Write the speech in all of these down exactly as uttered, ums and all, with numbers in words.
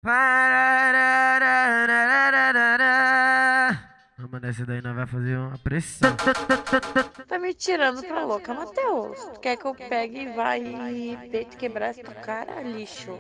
Vamos nessa daí, nós vai fazer uma pressão. Tá me tirando pra louca, Matheus. Tu quer que eu pegue e vá e deite quebrar essa tua cara, lixo?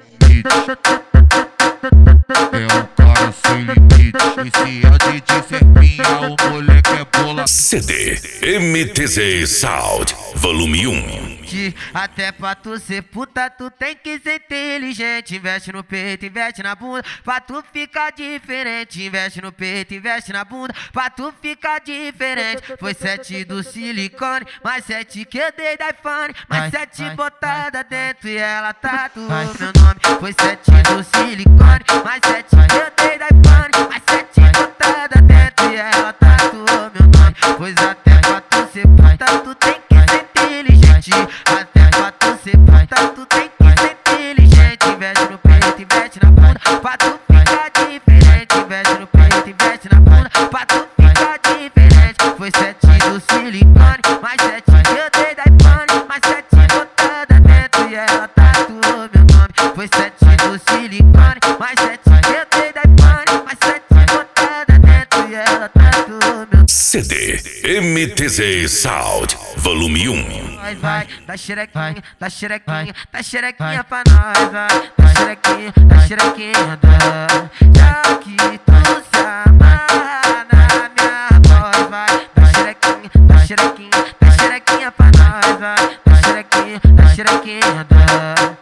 É um cara sem limite. Esse é o D J Serpinha, o moleque é bola. C D M T Z Sound Volume um. Até pra tu ser puta, tu tem que ser inteligente. Investe no peito, investe na bunda, pra tu ficar diferente. Investe no peito, investe na bunda, pra tu ficar diferente. Foi sete do silicone, mais sete que eu dei da iPhone, mais sete botada dentro e ela tatuou meu nome. Foi sete do silicone, mais sete que eu dei da iPhone, mais sete botada dentro e ela tatuou meu nome. Pois até pra tu ser puta, tu tem que ser inteligente. Até pra tu ser puta, tu tem que ser inteligente. Investe no peito, investe na bunda, pra tu ficar diferente. Investe no peito, investe na bunda, pra tu ficar diferente. Foi sete do silicone, mais sete que eu dei da iPhone, mais sete botada dentro e ela tatuou meu nome. Foi sete do silicone, mais sete que eu dei da iPhone, mais sete botada dentro e ela tatuou meu nome. C D M T Z Sound Volume um. Vai, vai, dá xerequinha, dá xerequinha, dá xerequinha pra nós, vai. Dá xerequinha, dá xerequinha, dá. Já que tu se amarra na minha voz, vai. Dá xerequinha, dá xerequinha, dá xerequinha pra nós, vai. Dá xerequinha, dá xerequinha, dá.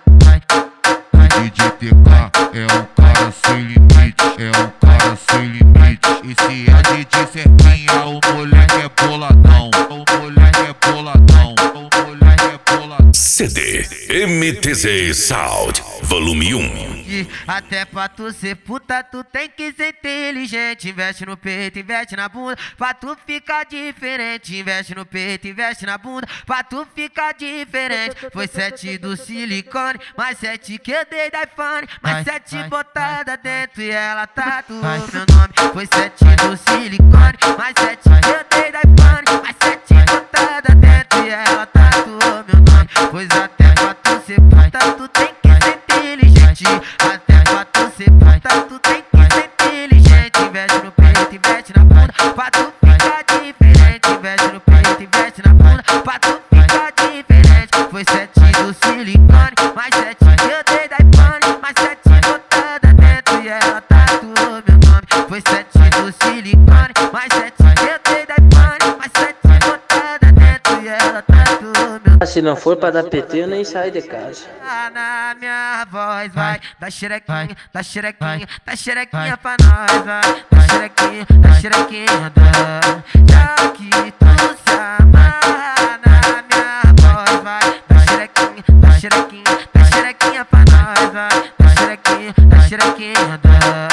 D J T K é um cara sem limite. É um cara sem limite. Esse é D J Serpinha, o moleque é boladão. O moleque é boladão. O moleque é boladão. C D M T Z Sound Volume um. Até pra tu ser puta, tu tem que ser inteligente. Investe no peito, investe na bunda, pra tu ficar diferente. Investe no peito, investe na bunda, pra tu ficar diferente. Foi sete do silicone, mais sete que eu dei da iPhone, mais sete botada dentro e ela tatuou meu nome. Foi sete do silicone, mais sete que eu dei da iPhone, mais sete botada dentro e ela tatuou meu nome. Pois até pra tu ser puta, tu tem que ser inteligente. Até pra tu ser puta, tu tem que ser inteligente. Investe no peito, investe na bunda, pra tu ficar diferente. Investe no peito, investe na bunda, pra tu ficar diferente. Foi sete do silicone, mais sete que eu dei da iPhone, mais sete botada dentro e ela tatuou meu nome. Foi sete do silicone, mais sete que eu dei da iPhone, mais sete botada dentro e ela tatuou meu nome. Se não for pra dar P T, eu nem saio de casa. Na minha voz, vai. Dá xerequinha, dá xerequinha, dá xerequinha pra nós, vai. Dá xerequinha, dá xerequinha, dá. Já que tu se amarra na minha voz, vai. Dá xerequinha, dá xerequinha, dá xerequinha pra nós, vai. Dá xerequinha, dá xerequinha, dá.